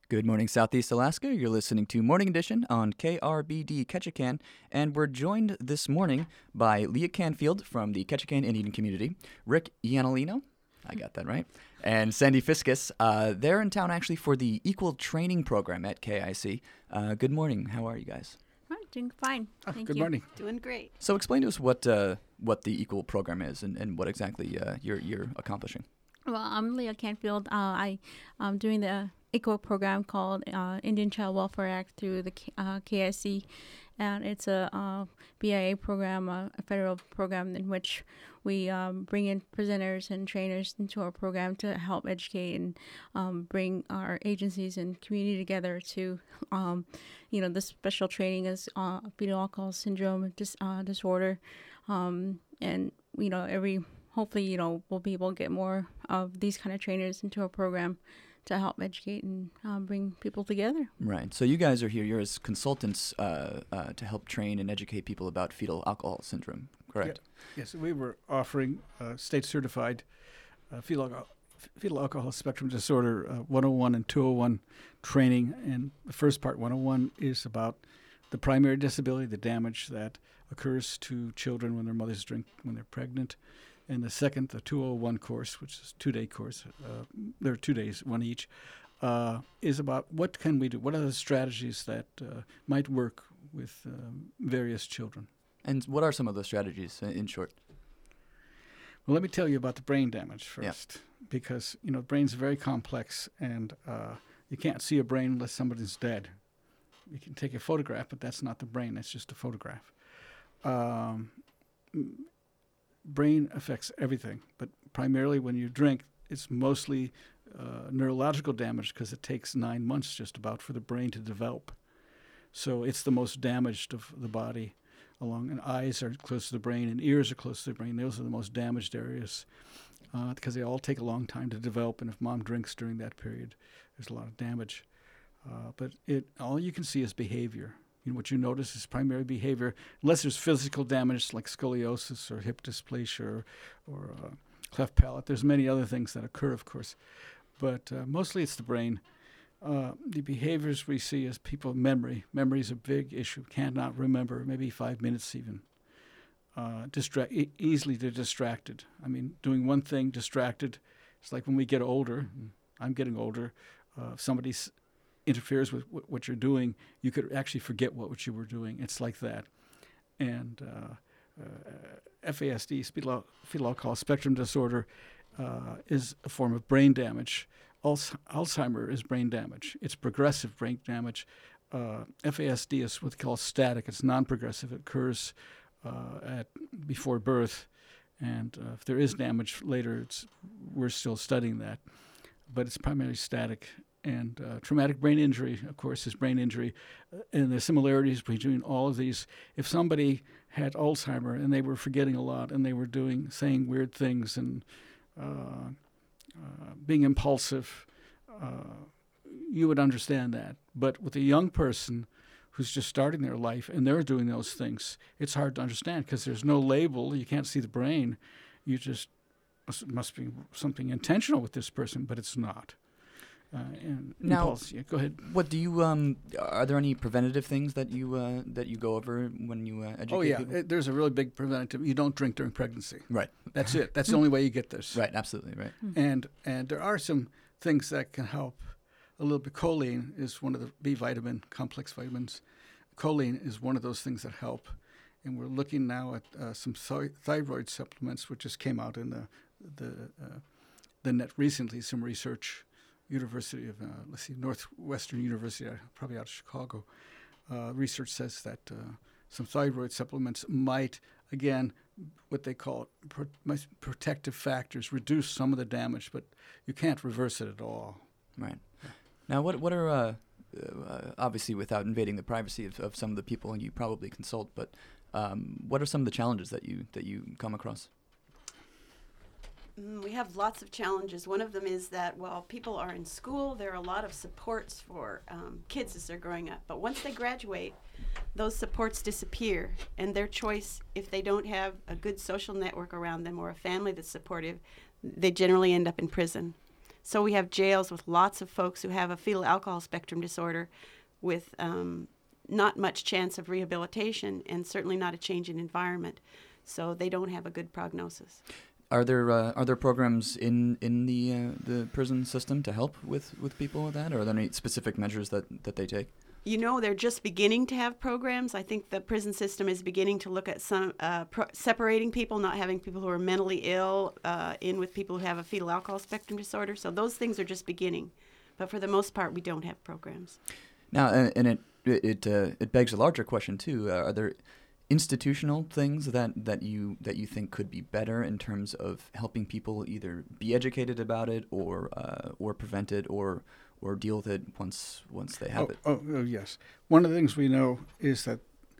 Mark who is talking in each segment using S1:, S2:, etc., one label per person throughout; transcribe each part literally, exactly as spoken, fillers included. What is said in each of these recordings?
S1: Good morning, Southeast Alaska. You're listening to Morning Edition on K R B D Ketchikan, and we're joined this morning by Leah Canfield from the Ketchikan Indian Community, Rick Iannolino, I got that right, and Sandy Fiskus. Uh, they're in town actually for the Equal Training Program at K I C. Uh, good morning. How are you guys?
S2: Oh, doing fine.
S3: Oh,
S2: Thank
S3: good
S2: you.
S3: morning.
S4: Doing great.
S1: So explain to us what uh, what the Equal Program is and, and what exactly uh, you're you're accomplishing.
S2: Well, I'm Leah Canfield. Uh, I, I'm doing the Equal program called uh, Indian Child Welfare Act through the K- uh, K I C, and it's a uh, B I A program, uh, a federal program in which we um, bring in presenters and trainers into our program to help educate and um, bring our agencies and community together to, um, you know, the special training is uh, fetal alcohol syndrome dis- uh, disorder, um, and you know every hopefully you know we'll be able to get more of these kind of trainers into our program to help educate and um, bring people together.
S1: Right. So you guys are here. You're as consultants uh, uh, to help train and educate people about fetal alcohol syndrome, correct?
S3: Yeah. Yes, we were offering uh, state-certified uh, fetal, alcohol, fetal alcohol spectrum disorder uh, one oh one and two oh one training. And the first part, one oh one, is about the primary disability, the damage that occurs to children when their mothers drink when they're pregnant. And the second, the two oh one course, which is a two-day course, uh, there are two days, one each, uh, is about what can we do? What are the strategies that uh, might work with um, various children?
S1: And what are some of those strategies, uh, in short?
S3: Well, let me tell you about the brain damage first, yeah. because, you know, the brain's very complex, and uh, you can't see a brain unless somebody's dead. You can take a photograph, but that's not the brain. That's just a photograph. Um Brain affects everything, but primarily when you drink, it's mostly uh, neurological damage because it takes nine months just about for the brain to develop. So it's the most damaged of the body. Along and eyes are close to the brain, and ears are close to the brain. Those are the most damaged areas uh, because they all take a long time to develop. And if mom drinks during that period, there's a lot of damage. Uh, but it all you can see is behavior. You know, what you notice is primary behavior, unless there's physical damage like scoliosis or hip dysplasia or, or uh, cleft palate. There's many other things that occur, of course, but uh, mostly it's the brain. Uh, the behaviors we see is people memory. Memory is a big issue. Cannot remember, maybe five minutes even. Uh, distra- e- easily they're distracted. I mean, doing one thing, distracted. It's like when we get older, I'm getting older, uh, if somebody's interferes with w- what you're doing, you could actually forget what, what you were doing. It's like that. And uh, uh, F A S D, fetal, fetal alcohol spectrum disorder, uh, is a form of brain damage. Alz- Alzheimer is brain damage. It's progressive brain damage. Uh, F A S D is what's called static. It's non-progressive. It occurs uh, at before birth. And uh, if there is damage later, it's, we're still studying that. But it's primarily static. And uh, traumatic brain injury, of course, is brain injury. Uh, and the similarities between all of these, if somebody had Alzheimer and they were forgetting a lot and they were doing, saying weird things and uh, uh, being impulsive, uh, you would understand that. But with a young person who's just starting their life and they're doing those things, it's hard to understand because there's no label. You can't see the brain. You just, it must be something intentional with this person, but it's not. Uh, and
S1: now,
S3: impulse. Yeah, go ahead.
S1: What do you? Um, are there any preventative things that you uh, that you go over when you uh, educate
S3: Oh yeah,
S1: people?
S3: it, there's a really big preventative. You don't drink during pregnancy.
S1: Right.
S3: That's it. That's the only way you get this.
S1: Right. Absolutely. Right.
S3: And and there are some things that can help. A little bit. Choline is one of the B vitamin complex vitamins. Choline is one of those things that help. And we're looking now at uh, some th- thyroid supplements, which just came out in the the uh, the net recently. Some research. University of, uh, let's see, Northwestern University, uh, probably out of Chicago. Uh, research says that uh, some thyroid supplements might, again, what they call pro- protective factors, reduce some of the damage, but you can't reverse it at all.
S1: Right. Now, what what are, uh, uh, obviously without invading the privacy of, of some of the people you probably consult, but um, what are some of the challenges that you that you come across?
S4: Mm, we have lots of challenges. One of them is that while people are in school, there are a lot of supports for um, kids as they're growing up. But once they graduate, those supports disappear. And their choice, if they don't have a good social network around them or a family that's supportive, they generally end up in prison. So we have jails with lots of folks who have a fetal alcohol spectrum disorder with um, not much chance of rehabilitation and certainly not a change in environment. So they don't have a good prognosis.
S1: Are there uh, are there programs in in the uh, the prison system to help with, with people with that, or are there any specific measures that, that they take?
S4: You know, they're just beginning to have programs. I think the prison system is beginning to look at some uh, pro- separating people, not having people who are mentally ill uh, in with people who have a fetal alcohol spectrum disorder. So those things are just beginning, but for the most part, we don't have programs.
S1: Now, and, and it it uh, it begs a larger question too. Uh, are there institutional things that, that you that you think could be better in terms of helping people either be educated about it or uh, or prevent it or or deal with it once once they have
S3: oh,
S1: it?
S3: Oh, oh, yes. One of the things we know is that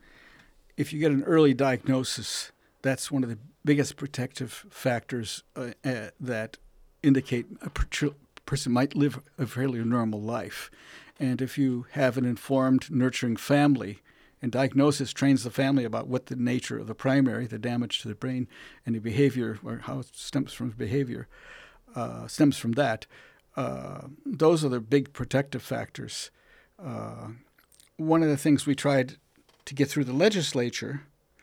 S3: if you get an early diagnosis, that's one of the biggest protective factors uh, uh, that indicate a per- person might live a fairly normal life. And if you have an informed, nurturing family, and diagnosis trains the family about what the nature of the primary, the damage to the brain, and the behavior, or how it stems from behavior, uh, stems from that. Uh, those are the big protective factors. Uh, one of the things we tried to get through the legislature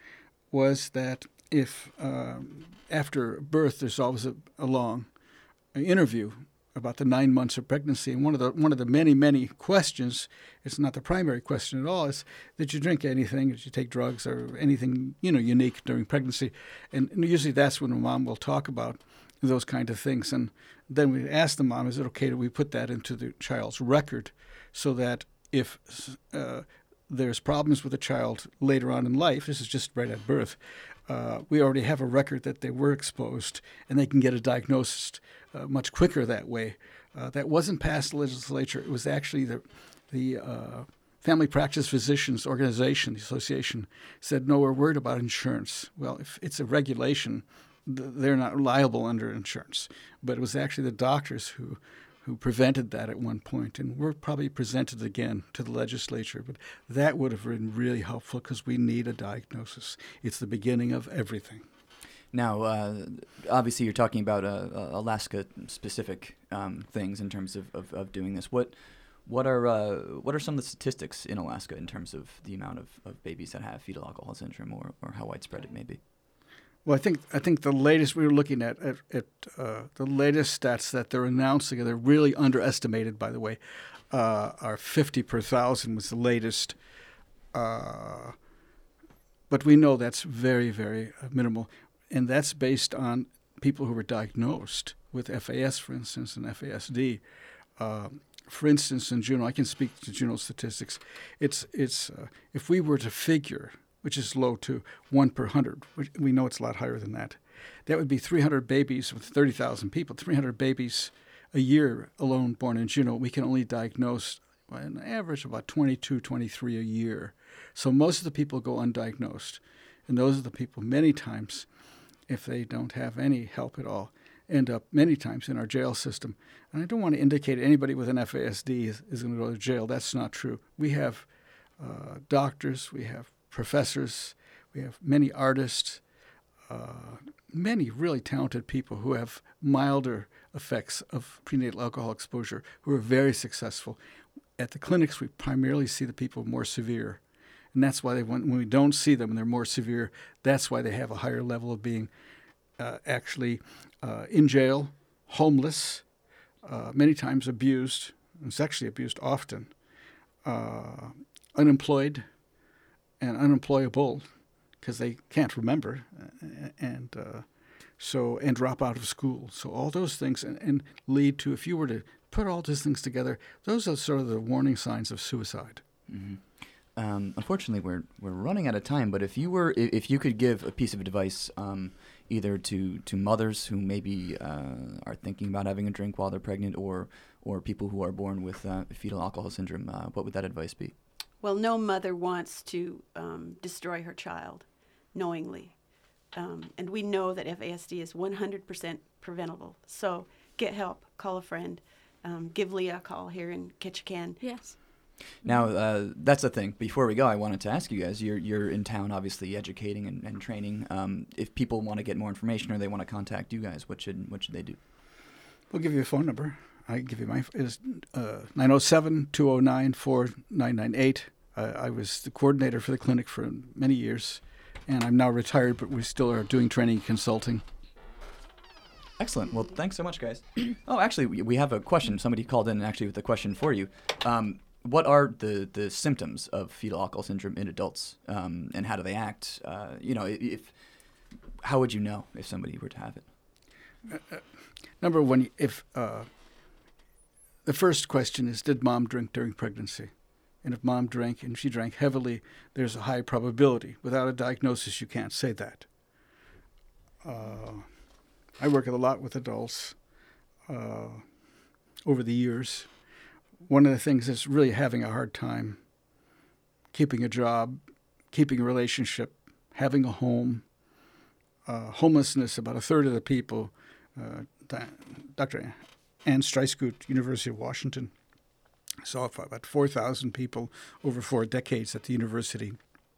S3: was that if uh, after birth there's always a, a long interview about the nine months of pregnancy, and one of the one of the many many questions, it's not the primary question at all, is did you drink anything, did you take drugs or anything you know unique during pregnancy, and, and usually that's when a mom will talk about those kind of things, and then we ask the mom, is it okay that we put that into the child's record, so that if uh, there's problems with the child later on in life, this is just right at birth, uh, we already have a record that they were exposed, and they can get a diagnosis uh, much quicker that way. Uh, that wasn't passed the legislature. It was actually the the uh, Family Practice Physicians Organization, the association, said, no, we're worried about insurance. Well, if it's a regulation, they're not liable under insurance. But it was actually the doctors who who prevented that at one point, and we're probably presented again to the legislature. But that would have been really helpful because we need a diagnosis. It's the beginning of everything.
S1: Now, uh, obviously, you're talking about uh, uh, Alaska-specific um, things in terms of, of, of doing this. What what are uh, what are some of the statistics in Alaska in terms of the amount of, of babies that have fetal alcohol syndrome, or, or how widespread it may be?
S3: Well, I think I think the latest we were looking at at, at uh, the latest stats that they're announcing, they're really underestimated, by the way, uh, are fifty per thousand was the latest. Uh, but we know that's very, very minimal, and that's based on people who were diagnosed with F A S, for instance, and F A S D. Uh, for instance, in Juneau, I can speak to Juneau statistics. It's it's uh, if we were to figure, which is low too, one per hundred. We know it's a lot higher than that. That would be three hundred babies with thirty thousand people, three hundred babies a year alone born in Juneau. We can only diagnose, on average, about twenty-two, twenty-three a year. So most of the people go undiagnosed. And those are the people, many times, if they don't have any help at all, end up many times in our jail system. And I don't want to indicate anybody with an F A S D is, is going to go to jail. That's not true. We have uh, doctors, we have professors, we have many artists, uh, many really talented people who have milder effects of prenatal alcohol exposure, who are very successful. At the clinics, we primarily see the people more severe. And that's why they, when, when we don't see them and they're more severe, that's why they have a higher level of being uh, actually uh, in jail, homeless, uh, many times abused, and sexually abused often, uh, unemployed, and unemployable because they can't remember, and uh, so and drop out of school. So all those things and, and lead to, if you were to put all those things together, those are sort of the warning signs of suicide.
S1: Mm-hmm. Um, unfortunately, we're we're running out of time. But if you were if you could give a piece of advice, um, either to, to mothers who maybe uh, are thinking about having a drink while they're pregnant, or or people who are born with uh, fetal alcohol syndrome, uh, what would that advice be?
S4: Well, no mother wants to um, destroy her child knowingly. Um, and we know that F A S D is one hundred percent preventable. So get help, call a friend, um, give Leah a call here in Ketchikan.
S2: Yes.
S1: Now, uh, that's the thing. Before we go, I wanted to ask you guys, you're you're in town, obviously, educating and, and training. Um, if people want to get more information or they want to contact you guys, what should what should they do?
S3: We'll give you a phone number. I give you my is uh, nine oh seven, two oh nine, four nine nine eight. Uh, I was the coordinator for the clinic for many years, and I'm now retired, but we still are doing training and consulting.
S1: Excellent. Well, thanks so much, guys. Oh, actually, we, we have a question. Somebody called in actually with a question for you. Um, what are the, the symptoms of fetal alcohol syndrome in adults, um, and how do they act? Uh, you know, if how would you know if somebody were to have it?
S3: Uh, number one, if uh, the first question is, did mom drink during pregnancy? And if mom drank and she drank heavily, there's a high probability. Without a diagnosis, you can't say that. Uh, I work a lot with adults uh, over the years. One of the things that's really having a hard time keeping a job, keeping a relationship, having a home, uh, homelessness. About a third of the people, uh, Doctor Ann Streiskut, University of Washington, saw about four thousand people over four decades at the university,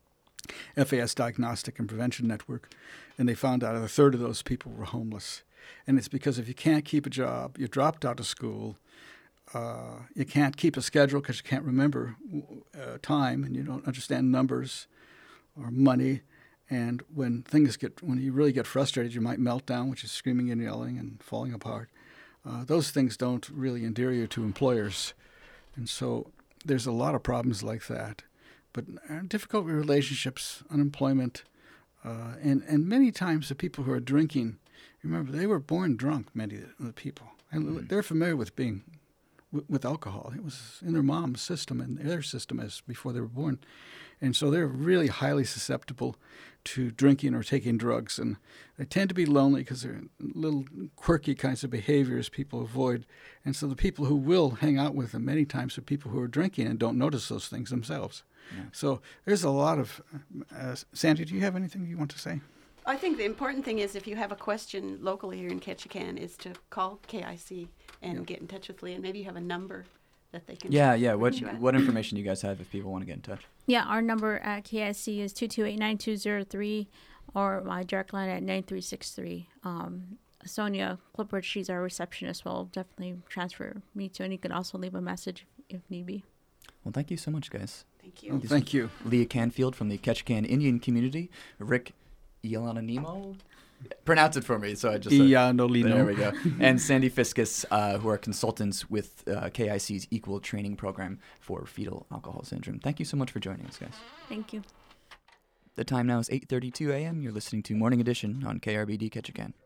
S3: F A S Diagnostic and Prevention Network, and they found out a third of those people were homeless. And it's because if you can't keep a job, you dropped out of school, uh, you can't keep a schedule because you can't remember uh, time and you don't understand numbers or money. And when things get, when you really get frustrated, you might melt down, which is screaming and yelling and falling apart. Uh, those things don't really endear you to employers. And so there's a lot of problems like that. But difficult relationships, unemployment, uh, and, and many times the people who are drinking, remember, they were born drunk, many of the people. And mm-hmm. they're familiar with being w- with alcohol. It was in their mom's system and their system as before they were born. And so they're really highly susceptible to drinking or taking drugs. And they tend to be lonely because they're little quirky kinds of behaviors people avoid. And so the people who will hang out with them many times are people who are drinking and don't notice those things themselves. Yeah. So there's a lot of uh, – Sandy, do you have anything you want to say?
S4: I think the important thing is if you have a question locally here in Ketchikan is to call K I C and yeah. get in touch with Lee, and maybe you have a number that they can
S1: Yeah, yeah. What what information do you guys have if people want to get in touch?
S2: Yeah, our number at K I C is two two eight, nine two zero three or my direct line at nine three six three. Um, Sonia Clippard, she's our receptionist, will definitely transfer me to, and you can also leave a message if need be.
S1: Well, thank you so much, guys.
S4: Thank you.
S3: Oh, thank you.
S1: Leah Canfield from the Ketchikan Indian Community, Rick Ianalino, pronounce it for me. So I just
S3: Ianalino.
S1: There we go. And Sandy Fiscus, uh, who are consultants with uh, K I C's Equal Training Program for Fetal Alcohol Syndrome. Thank you so much for joining us, guys.
S2: Thank you.
S1: The time now is eight thirty-two a.m. You're listening to Morning Edition on K R B D Ketchikan.